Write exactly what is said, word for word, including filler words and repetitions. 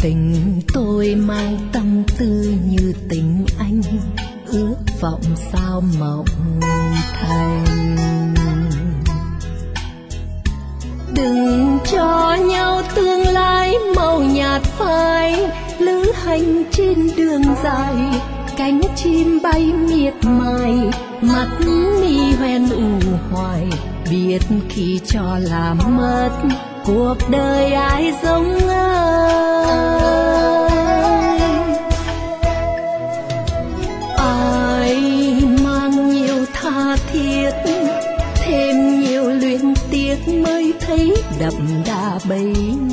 Tình tôi mang tâm tư như tình anh, ước vọng sao mộng thành. Đừng cho nhau tương lai màu nhạt phai, lữ hành trên đường dài, cánh chim bay miệt mài, mắt mi hoen ù hoài, biết khi cho là mất cuộc đời ai giống ai. Ai mang nhiều tha thiết, thêm nhiều luyến tiếc mới thấy đậm đà bấy